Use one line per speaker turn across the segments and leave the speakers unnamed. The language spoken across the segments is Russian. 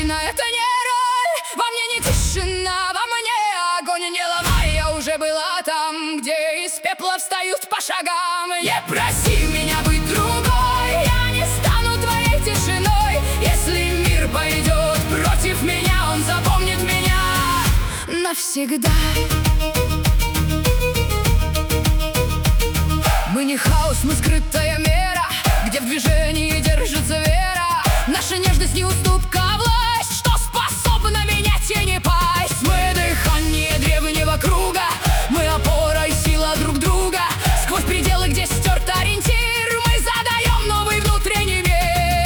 женщина — это не роль. Во мне не тишина, во мне огонь. Не ломай, я уже была там, где из пепла встают по шагам. Не проси меня быть другой, я не стану твоей тишиной. Если мир пойдет против меня, он запомнит меня навсегда. Мы не хаос, мы скрытая мера, где в движении держится вера. Наша нежность не уступка, а власть, что способна менять и не пасть. Мы дыхание древнего круга, мы опора и сила друг друга. Сквозь пределы, где стерт ориентир, мы задаем новый внутренний мир.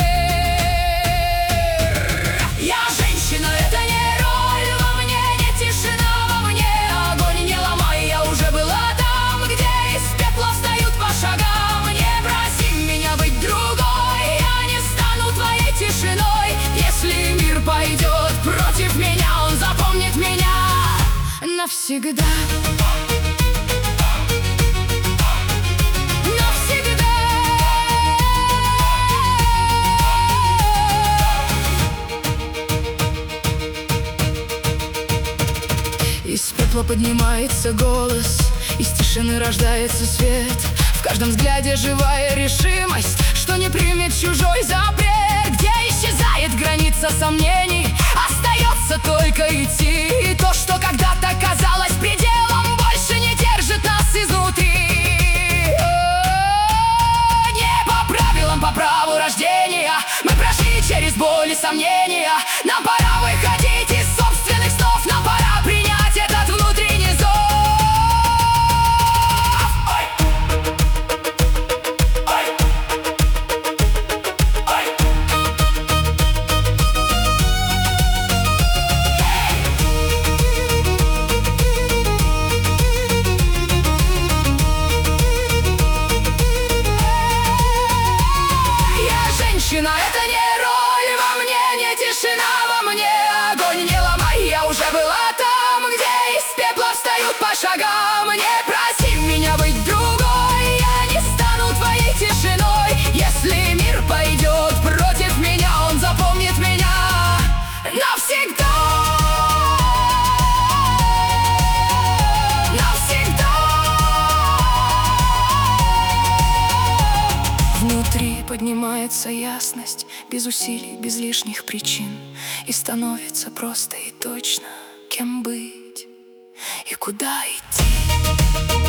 Я женщина, это не роль, во мне не тишина, во мне огонь. Не ломай, я уже была там, где из пепла встают по шагам. Не проси меня быть другой, я не стану твоей тишиной. Если мир пойдет против меня, он запомнит меня навсегда. Из пепла поднимается голос, из тишины рождается свет. В каждом взгляде живая решимость, что не примет чужой запрет. Где исчезает граница сомнений, остается только идти. И то, что когда-то казалось пределом, больше не держит нас изнутри. Не по правилам, по праву рождения мы прошли через боль и сомнения. Нам пора выходить из собственных снов, нам пора принять этот внутренний зов. Ой. Ой. Ой. Я женщина, это не роль, во мне не тишина, во мне огонь. Не ломай, я уже была там, где из пепла встают по шагам. Не проси меня быть другой, я не стану твоей тишиной. Если мир пойдет против меня, он запомнит меня навсегда. Навсегда. Внутри поднимается ясность, без усилий, без лишних причин. И становится просто и точно, кем быть и куда идти.